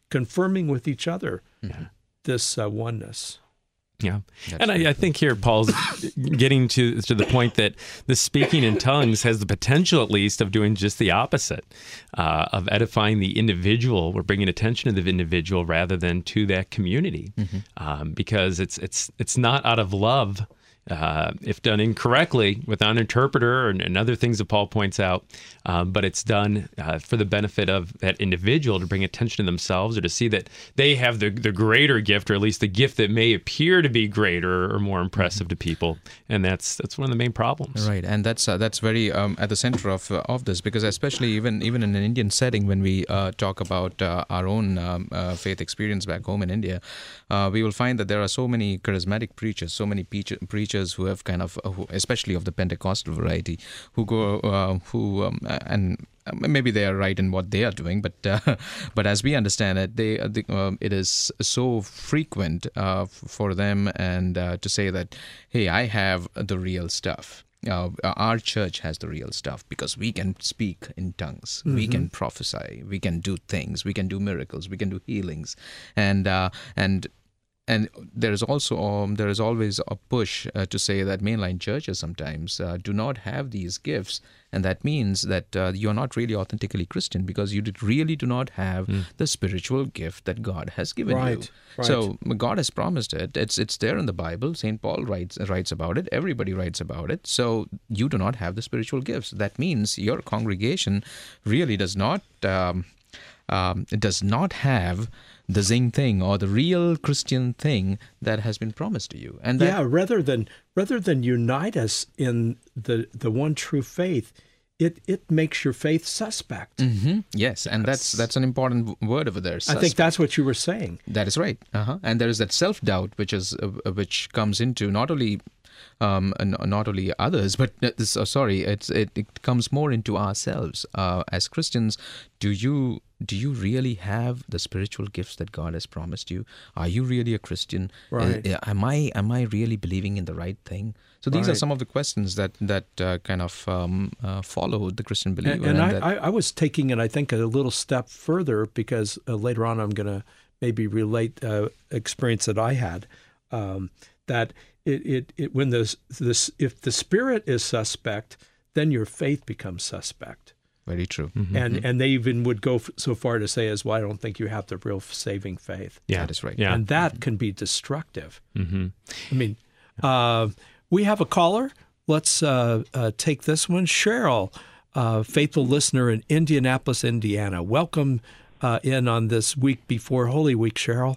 confirming with each other mm-hmm. this uh, oneness. Yeah. That's and I, I think here Paul's getting to to the point that the speaking in tongues has the potential, at least, of doing just the opposite, uh, of edifying the individual. We're bringing attention to the individual rather than to that community, mm-hmm. um, because it's it's it's not out of love. Uh, if done incorrectly, without an interpreter and, and other things that Paul points out, um, but it's done uh, for the benefit of that individual to bring attention to themselves or to see that they have the, the greater gift, or at least the gift that may appear to be greater or more impressive mm-hmm. to people, and that's that's one of the main problems. Right, and that's uh, that's very um, at the center of uh, of this, because especially even even in an Indian setting, when we uh, talk about uh, our own um, uh, faith experience back home in India, uh, we will find that there are so many charismatic preachers, so many preacher, preachers who have kind of, uh, who, especially of the Pentecostal variety, who go, uh, who, um, and maybe they are right in what they are doing, but uh, but as we understand it, they, uh, the, uh, it is so frequent uh, for them and uh, to say that, hey, I have the real stuff. Uh, our church has the real stuff because we can speak in tongues, mm-hmm. we can prophesy, we can do things, we can do miracles, we can do healings, and uh, and. And there is also um, there is always a push uh, to say that mainline churches sometimes uh, do not have these gifts, and that means that uh, you are not really authentically Christian because you did really do not have mm. the spiritual gift that God has given right, you. Right. So God has promised it. It's it's there in the Bible. Saint Paul writes writes about it. Everybody writes about it. So you do not have the spiritual gifts. That means your congregation really does not um, um, it does not have the zing thing or the real Christian thing that has been promised to you. And that, yeah, rather than rather than unite us in the the one true faith, it it makes your faith suspect. Mm-hmm. Yes, and that's that's an important word over there. Suspect. I think that's what you were saying. That is right. Uh-huh. And there is that self-doubt which is uh, which comes into not only um, not only others, but uh, this, uh, sorry, it's it, it comes more into ourselves uh, as Christians. Do you do you really have the spiritual gifts that God has promised you? Are you really a Christian? Right. Uh, am I am I really believing in the right thing? So these right. are some of the questions that that uh, kind of um, uh, follow the Christian believer. And, and, and I, that, I, I was taking it, I think, a little step further because uh, later on I'm going to maybe relate uh, experience that I had. Um, that it, it, it when this this if the spirit is suspect, then your faith becomes suspect. Very true. Mm-hmm. And and they even would go f- so far to say as, well, I don't think you have the real saving faith. Yeah, that is right. Yeah. And that mm-hmm. can be destructive. Mm-hmm. I mean, uh, we have a caller. Let's uh, uh, take this one. Cheryl, uh, faithful listener in Indianapolis, Indiana. Welcome uh, in on this week before Holy Week, Cheryl.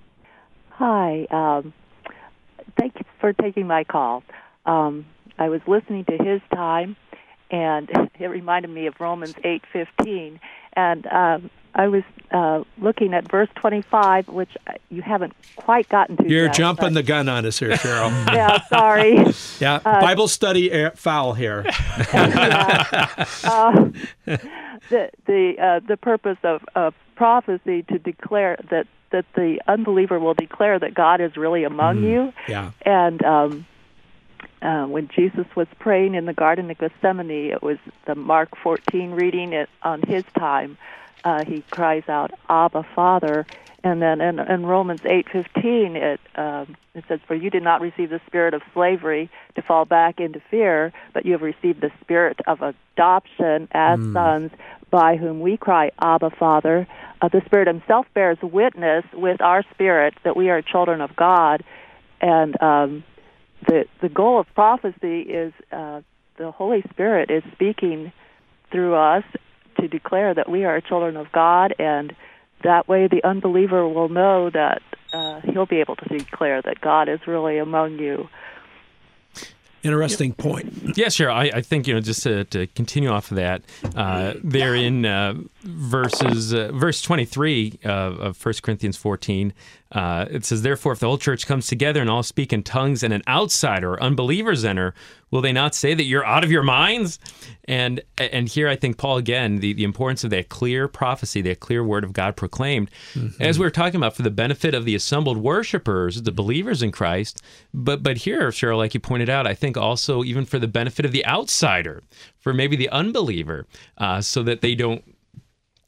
Hi. Um, thank you for taking my call. Um, I was listening to his time, and it reminded me of Romans eight fifteen. And um, I was uh, looking at verse twenty-five, which you haven't quite gotten to You're yet, jumping but... the gun on us here, Cheryl. Yeah, sorry. Yeah, uh, Bible study air, foul here. yeah. uh, the the uh, the purpose of, of prophecy to declare that, that the unbeliever will declare that God is really among mm, you. Yeah. And um, uh, when Jesus was praying in the Garden of Gethsemane, it was the Mark fourteen reading it on his time. Uh, he cries out, Abba, Father. And then in, in Romans eight fifteen, it um, it says, for you did not receive the spirit of slavery to fall back into fear, but you have received the spirit of adoption as mm. sons, by whom we cry, Abba, Father. Uh, the Spirit himself bears witness with our spirit that we are children of God. And um, the the goal of prophecy is uh, the Holy Spirit is speaking through us to declare that we are children of God, and that way the unbeliever will know that uh, he'll be able to declare that God is really among you. Interesting point. Yeah, sure. I, I think, you know, just to, to continue off of that, uh, there in uh, verses, uh, verse twenty-three uh, of First Corinthians fourteen, uh, it says, therefore, if the whole church comes together and all speak in tongues and an outsider or unbelievers enter, will they not say that you're out of your minds? And and here I think, Paul, again, the, the importance of that clear prophecy, that clear word of God proclaimed, mm-hmm. as we were talking about, for the benefit of the assembled worshipers, the believers in Christ. But but here, Cheryl, like you pointed out, I think also even for the benefit of the outsider, for maybe the unbeliever, uh, so that they don't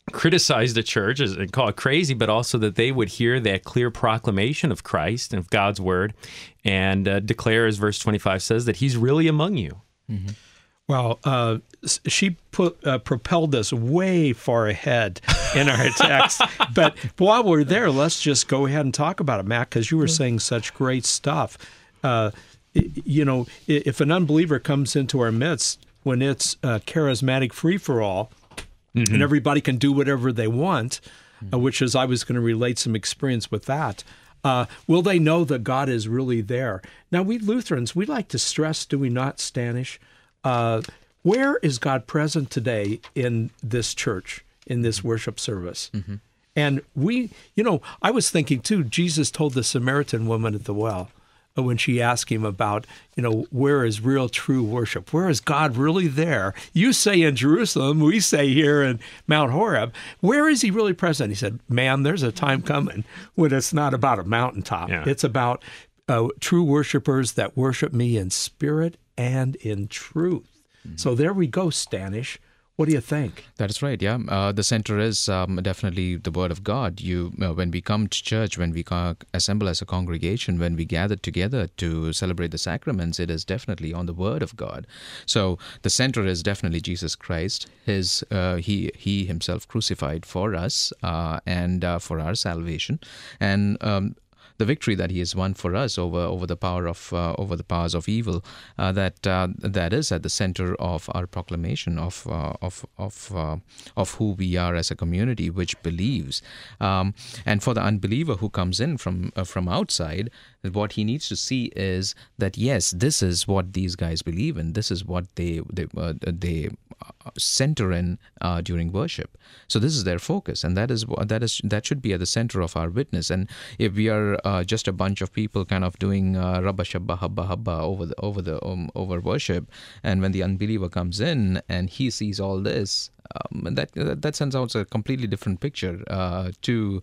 criticize the church and call it crazy, but also that they would hear that clear proclamation of Christ and of God's word and uh, declare, as verse twenty-five says, that he's really among you. Mm-hmm. Well, uh, she put, uh, propelled us way far ahead in our text. But while we're there, let's just go ahead and talk about it, Matt, because you were saying such great stuff. Uh, you know, if an unbeliever comes into our midst when it's a charismatic free-for-all, mm-hmm. and everybody can do whatever they want, mm-hmm. uh, which is I was going to relate some experience with that, uh, will they know that God is really there? Now, we Lutherans, we like to stress, do we not, Stanish? Uh, where is God present today in this church, in this worship service? Mm-hmm. And we, you know, I was thinking too, Jesus told the Samaritan woman at the well, when she asked him about, you know, where is real true worship? Where is God really there? You say in Jerusalem, we say here in Mount Horeb. Where is he really present? He said, ma'am, there's a time coming when it's not about a mountaintop. Yeah. It's about uh, true worshipers that worship me in spirit and in truth. Mm-hmm. So there we go, Stanish. What do you think? That is right, yeah. Uh, the center is um, definitely the Word of God. You, uh, when we come to church, when we co- assemble as a congregation, when we gather together to celebrate the sacraments, it is definitely on the Word of God. So the center is definitely Jesus Christ. His uh, he he himself crucified for us uh, and uh, for our salvation, and um, the victory that he has won for us over over the power of uh, over the powers of evil, uh, that uh, that is at the center of our proclamation of uh, of of uh, of who we are as a community which believes. Um, and for the unbeliever who comes in from uh, from outside, what he needs to see is that yes, this is what these guys believe in. This is what they they uh, they center in uh, during worship. So this is their focus, and that is that is that should be at the center of our witness. And if we are uh, just a bunch of people kind of doing uh, rabba shabba habba habba over the over the um, over worship, and when the unbeliever comes in and he sees all this, Um, that that sends out a completely different picture uh, to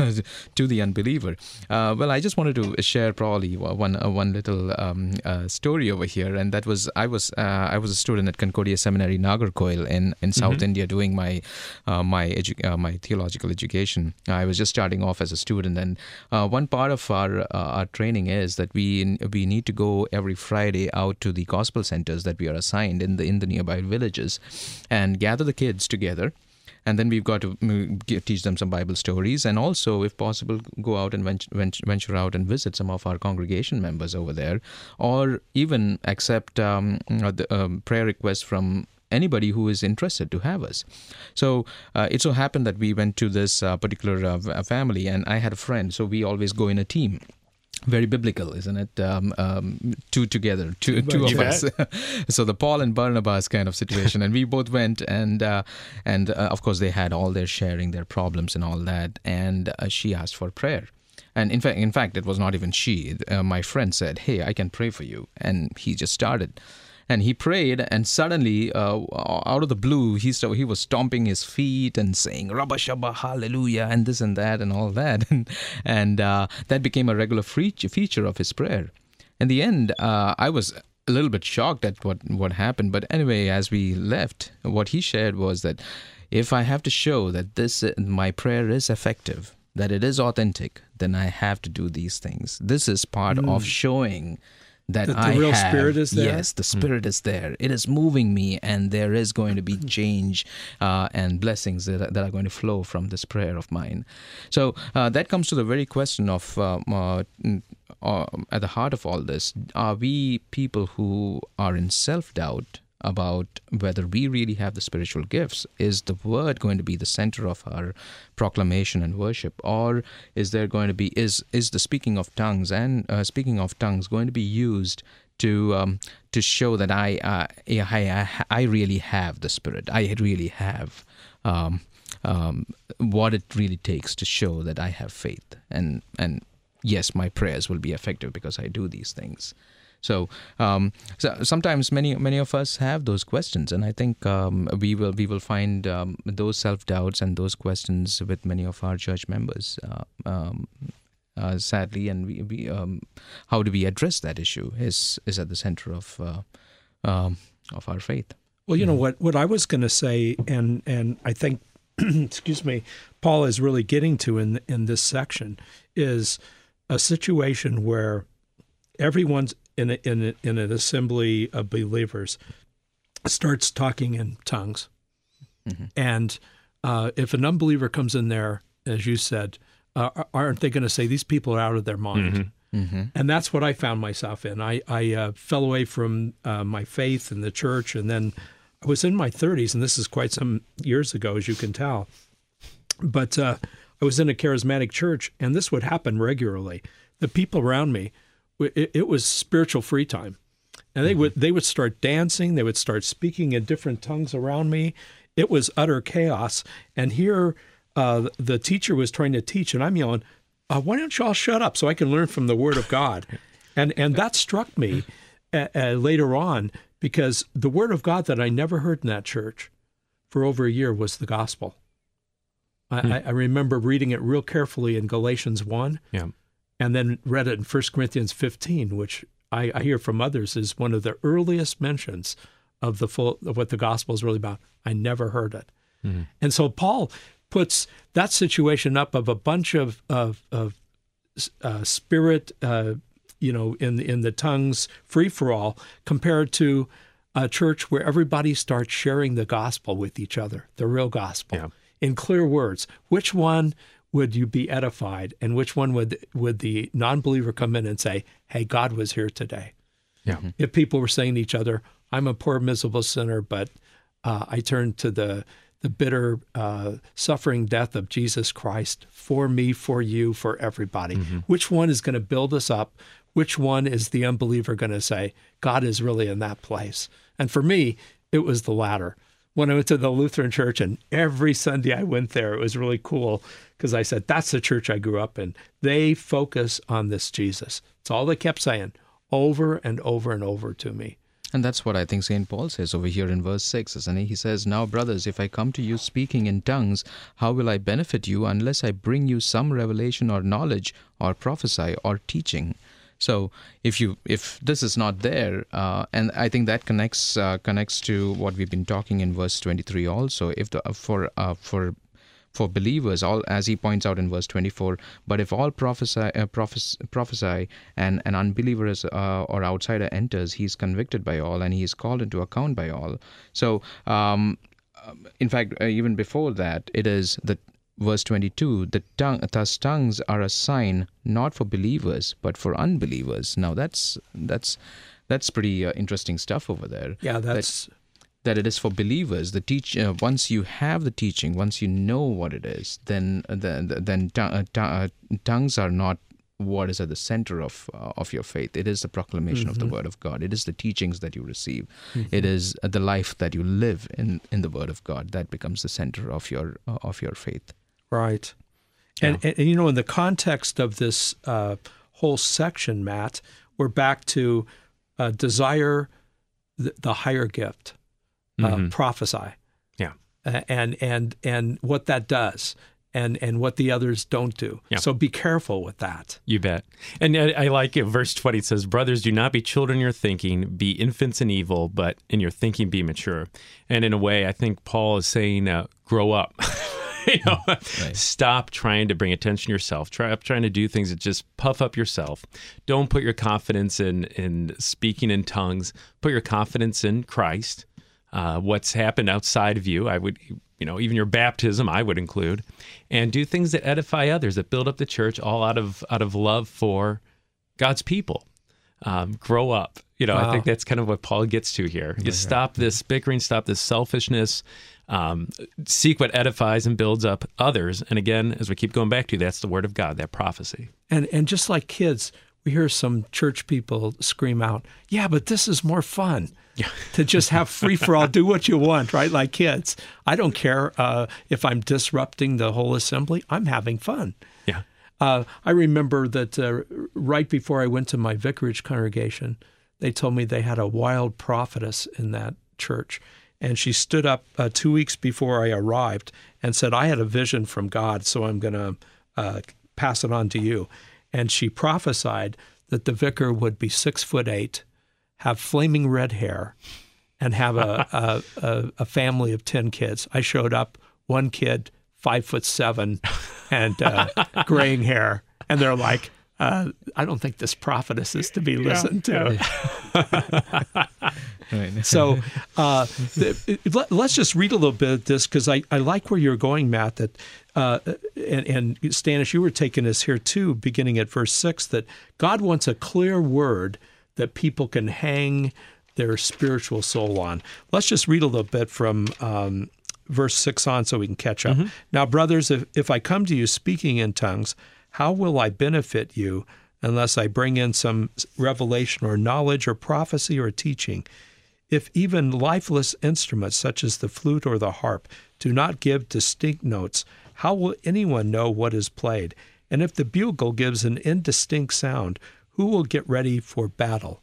to the unbeliever. Uh, well, I just wanted to share probably one uh, one little um, uh, story over here, and that was I was uh, I was a student at Concordia Seminary, Nagarcoil, in in South mm-hmm. India, doing my uh, my edu- uh, my theological education. I was just starting off as a student, and uh, one part of our uh, our training is that we we need to go every Friday out to the gospel centers that we are assigned in the in the nearby villages, and gather the kids together, and then we've got to teach them some Bible stories, and also, if possible, go out and venture, venture out and visit some of our congregation members over there, or even accept um, the um, prayer requests from anybody who is interested to have us. So uh, it so happened that we went to this uh, particular uh, family, and I had a friend, so we always go in a team. Very biblical, isn't it? Um, um, two together, two, two of us. So the Paul and Barnabas kind of situation, and we both went, and uh, and uh, of course they had all their sharing their problems and all that, and uh, she asked for prayer. And in fact, in fact, it was not even she. Uh, my friend said, "Hey, I can pray for you," and he just started. And he prayed, and suddenly, uh, out of the blue, he st- he was stomping his feet and saying "Rabba Shabba Hallelujah" and this and that and all that, and and uh, that became a regular feature of his prayer. In the end, uh, I was a little bit shocked at what what happened, but anyway, as we left, what he shared was that if I have to show that this my prayer is effective, that it is authentic, then I have to do these things. This is part mm. of showing that, that the I real have, spirit is there? Yes, the spirit mm. is there. It is moving me, and there is going to be change uh, and blessings that, that are going to flow from this prayer of mine. So uh, that comes to the very question of, uh, uh, uh, at the heart of all this, are we people who are in self-doubt about whether we really have the spiritual gifts? Is the word going to be the center of our proclamation and worship, or is there going to be is is the speaking of tongues and uh, speaking of tongues going to be used to um, to show that I, uh, I I really have the Spirit, I really have um, um, what it really takes to show that I have faith, and and yes, my prayers will be effective because I do these things. So, um, so sometimes many many of us have those questions, and I think um, we will we will find um, those self doubts and those questions with many of our church members. Uh, um, uh, sadly, and we, we um, how do we address that issue is is at the center of uh, um, of our faith. Well, you know what what I was going to say, and and I think excuse me, Paul is really getting to in in this section is a situation where everyone's in a, in a, in an assembly of believers starts talking in tongues, mm-hmm. and uh, if an unbeliever comes in there, as you said, uh, aren't they going to say these people are out of their mind? Mm-hmm. Mm-hmm. And that's what I found myself in. I, I uh, fell away from uh, my faith in the church, and then I was in my thirties, and this is quite some years ago, as you can tell. But uh, I was in a charismatic church, and this would happen regularly. The people around me, it, it was spiritual free time. And they mm-hmm. would they would start dancing. They would start speaking in different tongues around me. It was utter chaos. And here uh, the teacher was trying to teach, and I'm yelling, uh, why don't you all shut up so I can learn from the Word of God? And and that struck me uh, uh, later on, because the Word of God that I never heard in that church for over a year was the gospel. I, hmm. I, I remember reading it real carefully in Galatians one, yeah. and then read it in First Corinthians fifteen, which I, I hear from others is one of the earliest mentions of the full of what the gospel is really about. I never heard it. Hmm. And so Paul puts that situation up of a bunch of, of, of uh, spirit, uh, you know, in in the tongues, free for all, compared to a church where everybody starts sharing the gospel with each other, the real gospel, yeah. in clear words. Which one would you be edified, and which one would would the non-believer come in and say, "Hey, God was here today"? Yeah. Mm-hmm. If people were saying to each other, "I'm a poor, miserable sinner, but uh, I turned to the the bitter, uh, suffering death of Jesus Christ for me, for you, for everybody." Mm-hmm. Which one is going to build us up? Which one is the unbeliever going to say, God is really in that place? And for me, it was the latter. When I went to the Lutheran church, and every Sunday I went there, it was really cool because I said, that's the church I grew up in. They focus on this Jesus. It's all they kept saying over and over and over to me. And that's what I think Saint Paul says over here in verse six, isn't he? He says, now, brothers, if I come to you speaking in tongues, how will I benefit you unless I bring you some revelation or knowledge or prophesy or teaching? So if you if this is not there, uh, and I think that connects uh, connects to what we've been talking in verse twenty-three also. If the uh, for uh, for for believers, all as he points out in verse twenty-four, but if all prophesy uh, prophes- prophesy and an unbeliever is, uh, or outsider enters, he is convicted by all, and he is called into account by all. So um, in fact, uh, even before that, it is the verse twenty-two, the tongue, thus tongues are a sign not for believers but for unbelievers. Now that's that's that's pretty uh, interesting stuff over there. Yeah, that's that, that it is for believers. The teach uh, once you have the teaching, once you know what it is, then uh, then then t- uh, t- uh, tongues are not what is at the center of uh, of your faith. It is the proclamation mm-hmm. of the Word of God. It is the teachings that you receive. Mm-hmm. It is uh, the life that you live in in the Word of God that becomes the center of your uh, of your faith. Right. And, yeah. and, and, you know, in the context of this uh, whole section, Matt, we're back to uh, desire the, the higher gift, uh, mm-hmm. prophesy. Yeah. Uh, and and and what that does, and, and what the others don't do. Yeah. So be careful with that. You bet. And I, I like it. Verse twenty, it says, brothers, do not be children in your thinking, be infants in evil, but in your thinking be mature. And in a way, I think Paul is saying, uh, grow up. You know, right. Stop trying to bring attention to yourself. Try up trying to do things that just puff up yourself. Don't put your confidence in, in speaking in tongues. Put your confidence in Christ. Uh, what's happened outside of you, I would, you know, even your baptism, I would include, and do things that edify others, that build up the church, all out of out of love for God's people. Um, grow up. You know, wow. I think that's kind of what Paul gets to here. Is stop this bickering, stop this selfishness. Um, seek what edifies and builds up others. And again, as we keep going back to, that's the Word of God, that prophecy. And and just like kids, we hear some church people scream out, yeah, but this is more fun yeah. to just have free for all, do what you want, right? Like kids. I don't care uh, if I'm disrupting the whole assembly. I'm having fun. Yeah. Uh, I remember that uh, right before I went to my vicarage congregation, they told me they had a wild prophetess in that church. And she stood up uh, two weeks before I arrived and said, I had a vision from God, so I'm going to uh, pass it on to you. And she prophesied that the vicar would be six foot eight, have flaming red hair, and have a, a, a, a family of ten kids. I showed up one kid, five foot seven, and uh, graying hair, and they're like, uh, "I don't think this prophetess is to be listened yeah. to." Right. So uh, the, let, let's just read a little bit of this, because I, I like where you're going, Matt. That uh, and, and Stanish, you were taking us here too, beginning at verse six, that God wants a clear word that people can hang their spiritual soul on. Let's just read a little bit from um, verse six on so we can catch up. Mm-hmm. Now, brothers, if, if I come to you speaking in tongues, how will I benefit you unless I bring in some revelation or knowledge or prophecy or teaching? If even lifeless instruments such as the flute or the harp do not give distinct notes, how will anyone know what is played? And if the bugle gives an indistinct sound, who will get ready for battle?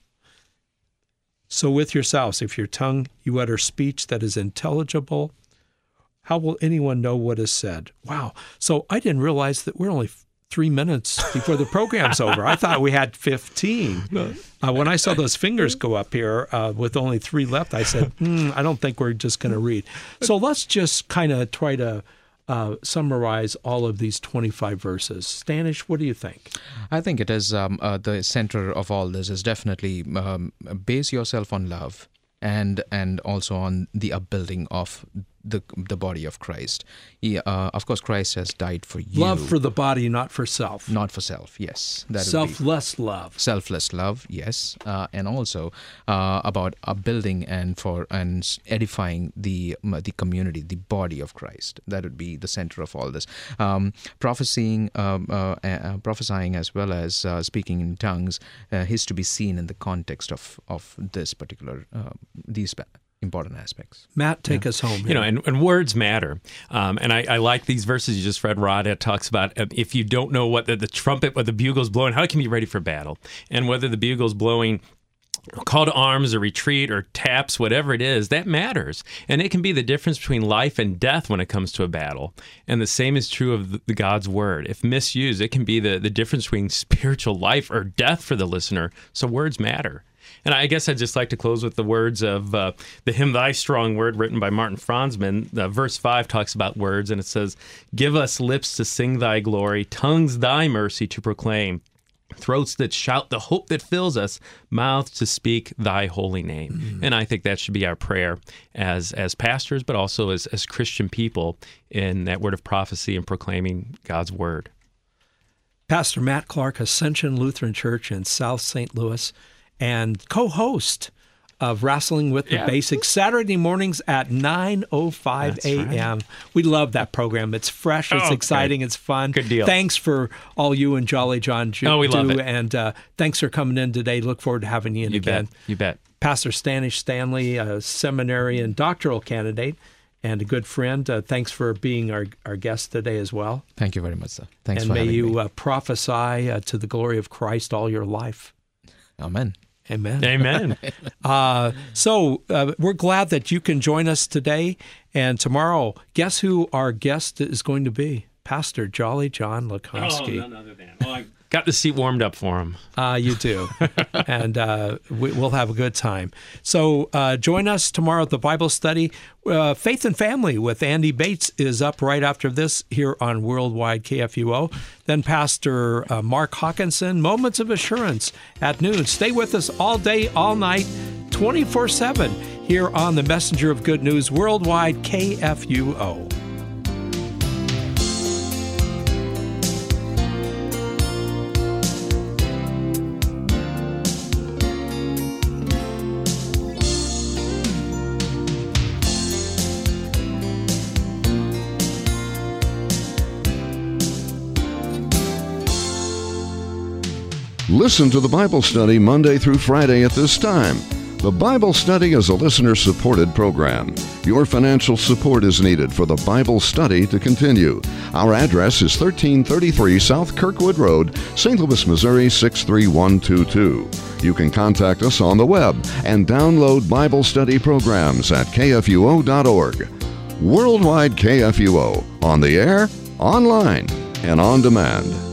So with yourselves, if your tongue you utter speech that is intelligible, how will anyone know what is said? Wow. So I didn't realize that we're only three minutes before the program's over. I thought we had fifteen. Uh, when I saw those fingers go up here uh, with only three left, I said, hmm, I don't think we're just going to read. So let's just kind of try to uh, summarize all of these twenty-five verses. Stanish, what do you think? I think it is um, uh, the center of all this is definitely um, base yourself on love and and also on the upbuilding of the the body of Christ. He, uh, of course, Christ has died for you. Love for the body, not for self. Not for self, yes. That Selfless love. Selfless love, yes. Uh, and also uh, about upbuilding and for and edifying the the community, the body of Christ. That would be the center of all this. Um, prophesying, um, uh, uh, prophesying as well as uh, speaking in tongues uh, is to be seen in the context of of this particular uh, these important aspects. Matt, take yeah. us home here. You know, and, and words matter. Um, and I, I like these verses you just read, Rod. It talks about uh, if you don't know what the, the trumpet or the bugle's blowing, how can you be ready for battle? And whether the bugle's blowing call to arms or retreat or taps, whatever it is, that matters. And it can be the difference between life and death when it comes to a battle. And the same is true of the, the God's word. If misused, it can be the, the difference between spiritual life or death for the listener. So words matter. And I guess I'd just like to close with the words of uh, the hymn Thy Strong Word, written by Martin Franzman. Uh, verse five talks about words, and it says, "Give us lips to sing thy glory, tongues thy mercy to proclaim, throats that shout the hope that fills us, mouths to speak thy holy name." Mm-hmm. And I think that should be our prayer as as pastors, but also as, as Christian people in that word of prophecy and proclaiming God's word. Pastor Matt Clark, Ascension Lutheran Church in South Saint Louis, and co-host of Wrestling with the yeah. Basics, Saturday mornings at nine oh five a.m. Right. We love that program. It's fresh, it's oh, exciting, good. It's fun. Good deal. Thanks for all you and Jolly John do. Oh, we love it. And uh, thanks for coming in today. Look forward to having you in you again. Bet. You bet. Pastor Stanish Stanley, a seminary and doctoral candidate and a good friend. Uh, thanks for being our, our guest today as well. Thank you very much, sir. Thanks and for having me. And may you uh, prophesy uh, to the glory of Christ all your life. Amen. Amen. Amen. uh, so uh, we're glad that you can join us today. And tomorrow, guess who our guest is going to be? Pastor Jolly John Lukonski. Oh, none other than. Well, I got the seat warmed up for him. Uh, you do. and uh, we, we'll have a good time. So uh, join us tomorrow at the Bible study. Uh, Faith and Family with Andy Bates is up right after this here on Worldwide K F U O. Then Pastor uh, Mark Hawkinson, Moments of Assurance at noon. Stay with us all day, all night, twenty-four seven here on the Messenger of Good News, Worldwide K F U O. Listen to the Bible Study Monday through Friday at this time. The Bible Study is a listener-supported program. Your financial support is needed for the Bible Study to continue. Our address is thirteen thirty-three South Kirkwood Road, Saint Louis, Missouri six three one two two. You can contact us on the web and download Bible study programs at K F U O dot org. Worldwide K F U O, on the air, online, and on demand.